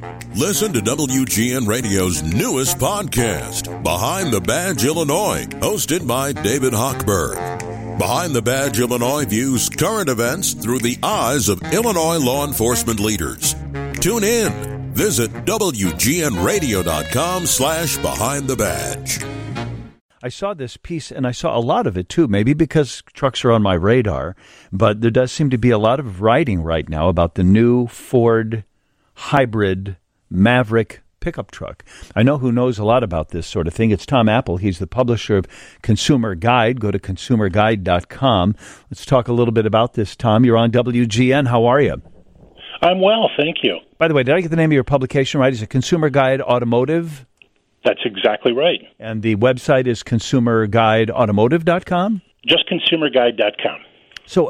Listen to WGN Radio's newest podcast, Behind the Badge Illinois, hosted by David Hochberg. Behind the Badge Illinois views current events through the eyes of Illinois law enforcement leaders. Tune in. Visit WGNRadio.com/Behind the Badge. I saw this piece, and I saw a lot of it, too, maybe because trucks are on my radar, but there does seem to be a lot of writing right now about the new Ford hybrid Maverick pickup truck. I know who knows a lot about this sort of thing. It's Tom Apple. He's the publisher of Consumer Guide. Go to consumerguide.com. Let's talk a little bit about this, Tom. You're on WGN. How are you? I'm well, thank you. By the way, did I get the name of your publication right? Is it Consumer Guide Automotive? That's exactly right. And the website is consumerguideautomotive.com? Just consumerguide.com. So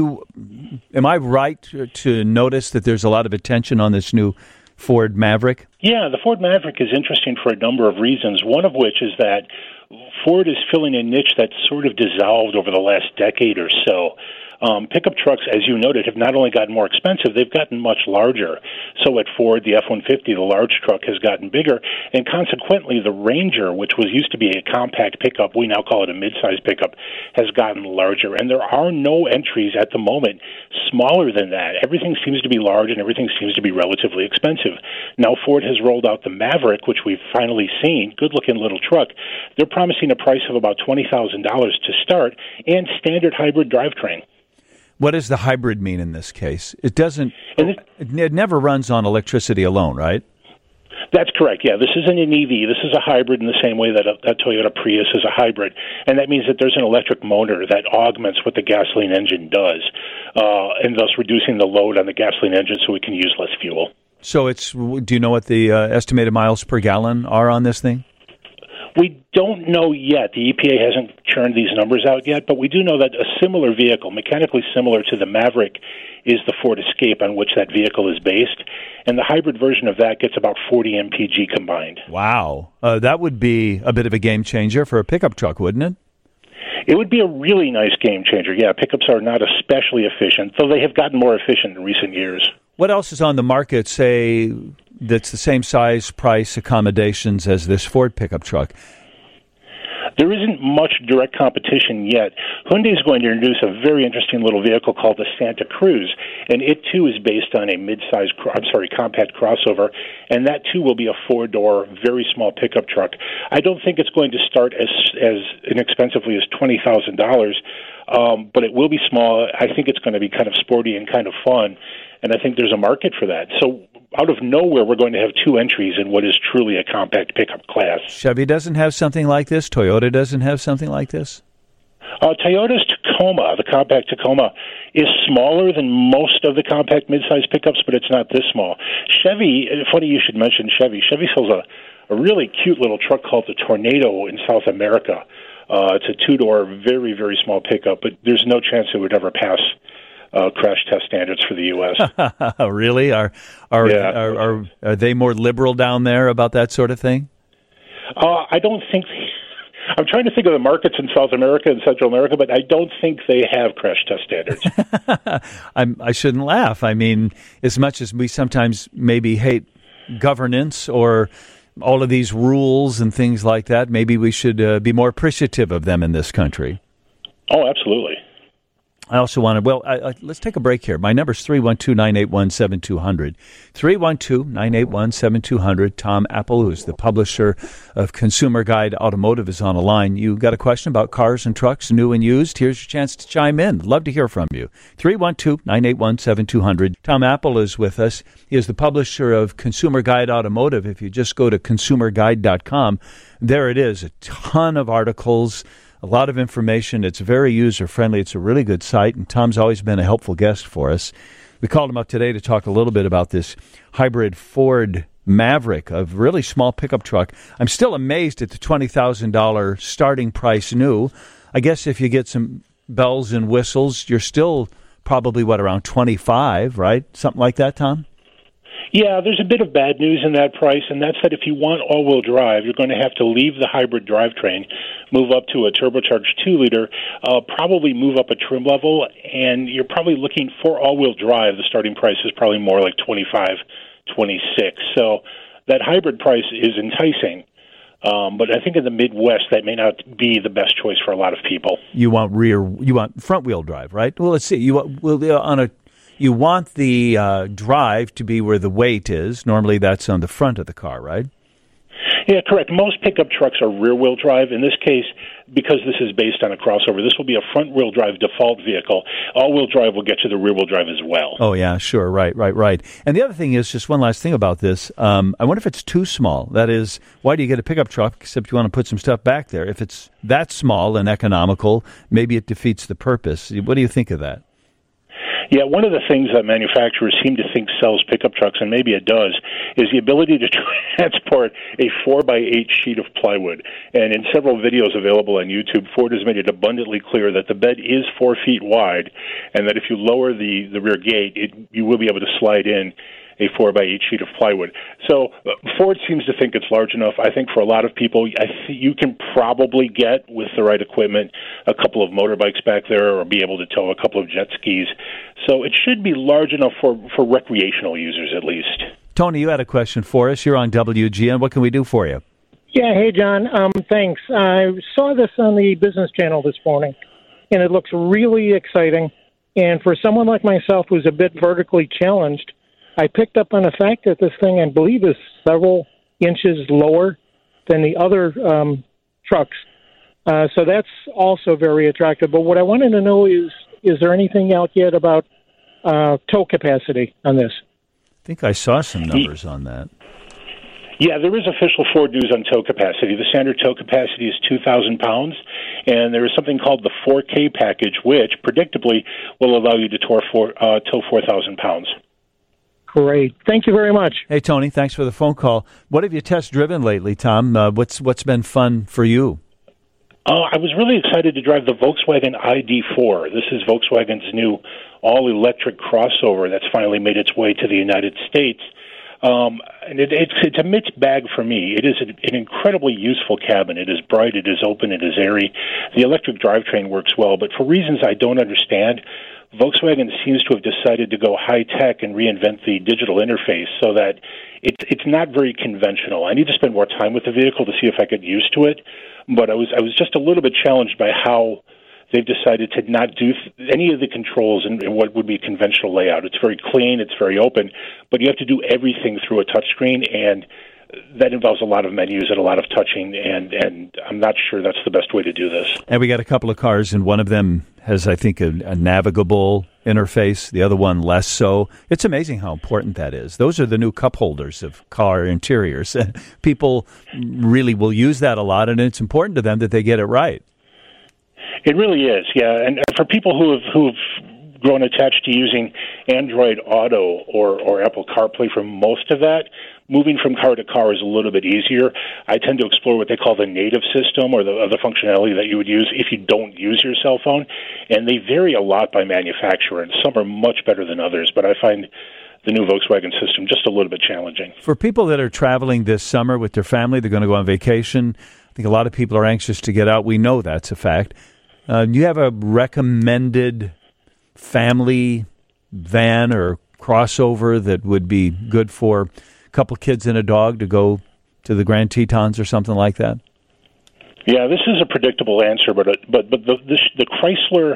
am I right to notice that there's a lot of attention on this new Ford Maverick? Yeah, the Ford Maverick is interesting for a number of reasons, one of which is that Ford is filling a niche that's sort of dissolved over the last decade or so. Pickup trucks, as you noted, have not only gotten more expensive, they've gotten much larger. So at Ford, the F-150, the large truck, has gotten bigger, and consequently, the Ranger, which was used to be a compact pickup, we now call it a mid-size pickup, has gotten larger. And there are no entries at the moment smaller than that. Everything seems to be large, and everything seems to be relatively expensive. Now, Ford has rolled out the Maverick, which we've finally seen, good-looking little truck. They're promising a price of about $20,000 to start, and standard hybrid drivetrain. What does the hybrid mean in this case? It doesn't. It never runs on electricity alone, right? That's correct. Yeah, this isn't an EV. This is a hybrid in the same way that a Toyota Prius is a hybrid, and that means that there's an electric motor that augments what the gasoline engine does, and thus reducing the load on the gasoline engine so we can use less fuel. So do you know what the estimated miles per gallon are on this thing? We don't know yet. The EPA hasn't churned these numbers out yet, but we do know that a similar vehicle, mechanically similar to the Maverick, is the Ford Escape on which that vehicle is based, and the hybrid version of that gets about 40 mpg combined. Wow. That would be a bit of a game changer for a pickup truck, wouldn't it? It would be a really nice game changer. Yeah, pickups are not especially efficient, though they have gotten more efficient in recent years. What else is on the market, say, that's the same size, price, accommodations as this Ford pickup truck? There isn't much direct competition yet. Hyundai is going to introduce a very interesting little vehicle called the Santa Cruz, and it too is based on a compact crossover, and that too will be a four-door, very small pickup truck. I don't think it's going to start as inexpensively as $20,000, but it will be small. I think it's going to be kind of sporty and kind of fun, and I think there's a market for that. So out of nowhere, we're going to have two entries in what is truly a compact pickup class. Chevy doesn't have something like this? Toyota doesn't have something like this? Toyota's Tacoma, the compact Tacoma, is smaller than most of the compact midsize pickups, but it's not this small. Chevy, funny you should mention Chevy. Chevy sells a really cute little truck called the Tornado in South America. It's a two-door, very, very small pickup, but there's no chance it would ever pass crash test standards for the U.S. Really? Are they more liberal down there about that sort of thing? I don't think. I'm trying to think of the markets in South America and Central America, but I don't think they have crash test standards. I shouldn't laugh. I mean, as much as we sometimes maybe hate governance or all of these rules and things like that, maybe we should be more appreciative of them in this country. Oh, absolutely. I also wanted, let's take a break here. My number is 312-981-7200. 312-981-7200. Tom Apple, who's the publisher of Consumer Guide Automotive, is on the line. You got a question about cars and trucks, new and used? Here's your chance to chime in. Love to hear from you. 312-981-7200. Tom Apple is with us. He is the publisher of Consumer Guide Automotive. If you just go to consumerguide.com, there it is. A ton of articles, a lot of information. It's very user-friendly. It's a really good site, and Tom's always been a helpful guest for us. We called him up today to talk a little bit about this hybrid Ford Maverick, a really small pickup truck. I'm still amazed at the $20,000 starting price new. I guess if you get some bells and whistles, you're still probably, around 25, right? Something like that, Tom? Yeah, there's a bit of bad news in that price, and that's that if you want all-wheel drive, you're going to have to leave the hybrid drivetrain, move up to a turbocharged 2-liter, probably move up a trim level, and you're probably looking for all-wheel drive. The starting price is probably more like $25,000 $2,226. So that hybrid price is enticing. But I think in the Midwest, that may not be the best choice for a lot of people. You want front wheel drive, right? Well, let's see. You want the drive to be where the weight is. Normally, that's on the front of the car, right? Yeah, correct. Most pickup trucks are rear-wheel drive. In this case, because this is based on a crossover, this will be a front-wheel drive default vehicle. All-wheel drive will get you the rear-wheel drive as well. Oh, yeah, sure. Right. And the other thing is, just one last thing about this, I wonder if it's too small. That is, why do you get a pickup truck except you want to put some stuff back there? If it's that small and economical, maybe it defeats the purpose. What do you think of that? Yeah, one of the things that manufacturers seem to think sells pickup trucks, and maybe it does, is the ability to transport a 4x8 sheet of plywood. And in several videos available on YouTube, Ford has made it abundantly clear that the bed is 4 feet wide, and that if you lower the rear gate, you will be able to slide in a 4x8 sheet of plywood. So Ford seems to think it's large enough. I think for a lot of people, you can probably get, with the right equipment, a couple of motorbikes back there or be able to tow a couple of jet skis. So it should be large enough for recreational users at least. Tony, you had a question for us. You're on WGN. What can we do for you? Yeah, hey, John. Thanks. I saw this on the Business Channel this morning, and it looks really exciting. And for someone like myself who's a bit vertically challenged, I picked up on the fact that this thing, I believe, is several inches lower than the other trucks. So that's also very attractive. But what I wanted to know is there anything out yet about tow capacity on this? I think I saw some numbers on that. Yeah, there is official Ford news on tow capacity. The standard tow capacity is 2,000 pounds, and there is something called the 4K package, which predictably will allow you to tow 4,000 pounds. Great. Thank you very much. Hey, Tony, thanks for the phone call. What have you test driven lately, Tom? What's been fun for you? I was really excited to drive the Volkswagen ID4. This is Volkswagen's new all-electric crossover that's finally made its way to the United States. And it's a mixed bag for me. It is an incredibly useful cabin. It is bright, it is open, it is airy. The electric drivetrain works well, but for reasons I don't understand, Volkswagen seems to have decided to go high-tech and reinvent the digital interface so that it's not very conventional. I need to spend more time with the vehicle to see if I get used to it, but I was just a little bit challenged by how they've decided to not do any of the controls in what would be conventional layout. It's very clean, it's very open, but you have to do everything through a touchscreen, and that involves a lot of menus and a lot of touching, and I'm not sure that's the best way to do this. And we got a couple of cars, and one of them has, I think, a navigable interface, the other one less so. It's amazing how important that is. Those are the new cup holders of car interiors. People really will use that a lot, and it's important to them that they get it right. It really is, yeah. And for people who've grown attached to using Android Auto or Apple CarPlay for most of that, moving from car to car is a little bit easier. I tend to explore what they call the native system or the other functionality that you would use if you don't use your cell phone, and they vary a lot by manufacturer, and some are much better than others, but I find the new Volkswagen system just a little bit challenging. For people that are traveling this summer with their family, they're going to go on vacation. I think a lot of people are anxious to get out. We know that's a fact. Do you have a recommended family van or crossover that would be good for a couple kids and a dog to go to the Grand Tetons or something like that? Yeah, this is a predictable answer, but the Chrysler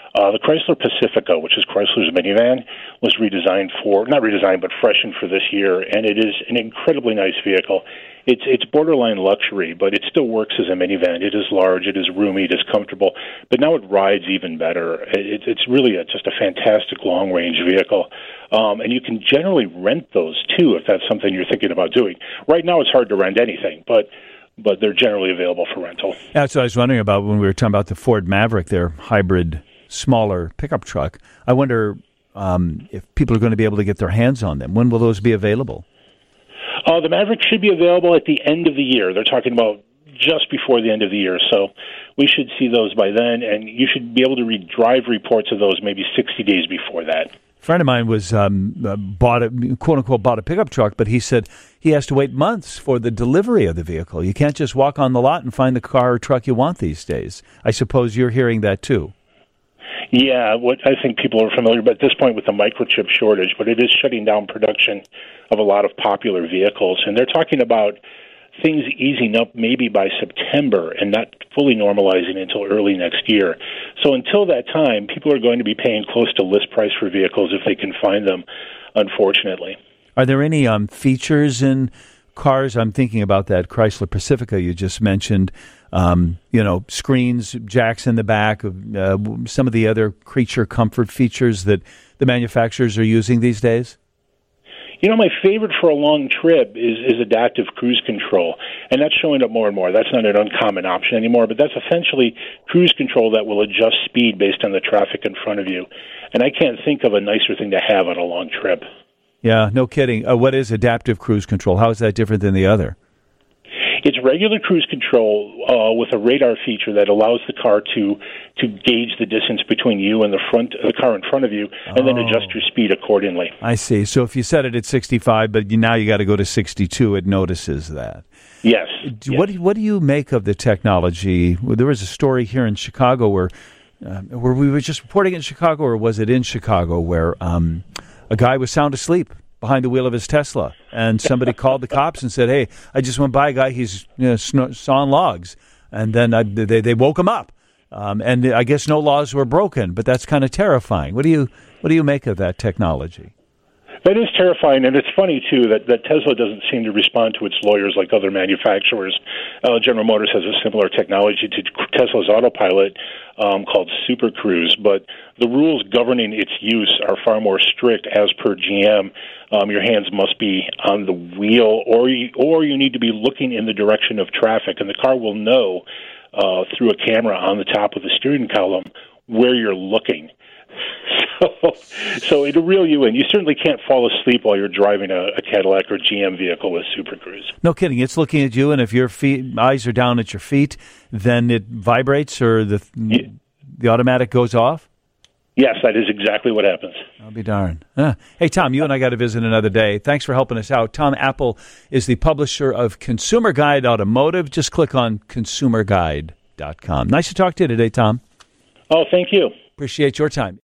Pacifica, which is Chrysler's minivan, was not redesigned, but freshened for this year, and it is an incredibly nice vehicle. It's borderline luxury, but it still works as a minivan. It is large, it is roomy, it is comfortable, but now it rides even better. It's really just a fantastic long-range vehicle, and you can generally rent those, too, if that's something you're thinking about doing. Right now it's hard to rent anything, but they're generally available for rental. That's what I was wondering about when we were talking about the Ford Maverick, their hybrid smaller pickup truck. I wonder if people are going to be able to get their hands on them. When will those be available? The Maverick should be available at the end of the year. They're talking about just before the end of the year, so we should see those by then, and you should be able to read drive reports of those maybe 60 days before that. A friend of mine was bought a pickup truck, but he said he has to wait months for the delivery of the vehicle. You can't just walk on the lot and find the car or truck you want these days. I suppose you're hearing that too. Yeah, what I think people are familiar with at this point with the microchip shortage, but it is shutting down production of a lot of popular vehicles. And they're talking about things easing up maybe by September and not fully normalizing until early next year. So until that time, people are going to be paying close to list price for vehicles if they can find them, unfortunately. Are there any features in cars? I'm thinking about that Chrysler Pacifica you just mentioned. Screens, jacks in the back, some of the other creature comfort features that the manufacturers are using these days? My favorite for a long trip is adaptive cruise control, and that's showing up more and more. That's not an uncommon option anymore, but that's essentially cruise control that will adjust speed based on the traffic in front of you. And I can't think of a nicer thing to have on a long trip. Yeah, no kidding. What is adaptive cruise control? How is that different than the other? It's regular cruise control with a radar feature that allows the car to gauge the distance between you and the car in front of you, and then adjust your speed accordingly. I see. So if you set it at 65, but now you got to go to 62, it notices that. Yes. What do you make of the technology? There was a story here in Chicago where we were just reporting in Chicago, or was it in Chicago, where a guy was sound asleep behind the wheel of his Tesla, and somebody called the cops and said, "Hey, I just went by a guy. He's sawing logs," and then they woke him up, and I guess no laws were broken. But that's kind of terrifying. What do you make of that technology? That is terrifying, and it's funny, too, that Tesla doesn't seem to respond to its lawyers like other manufacturers. General Motors has a similar technology to Tesla's autopilot called Super Cruise, but the rules governing its use are far more strict as per GM. Your hands must be on the wheel, or you need to be looking in the direction of traffic, and the car will know through a camera on the top of the steering column where you're looking. So it'll reel you in. You certainly can't fall asleep while you're driving a Cadillac or GM vehicle with Super Cruise. No kidding. It's looking at you, and if your eyes are down at your feet, then it vibrates, or the automatic goes off? Yes, that is exactly what happens. I'll be darned. Hey, Tom, you and I got to visit another day. Thanks for helping us out. Tom Apple is the publisher of Consumer Guide Automotive. Just click on consumerguide.com. Nice to talk to you today, Tom. Oh, thank you. Appreciate your time.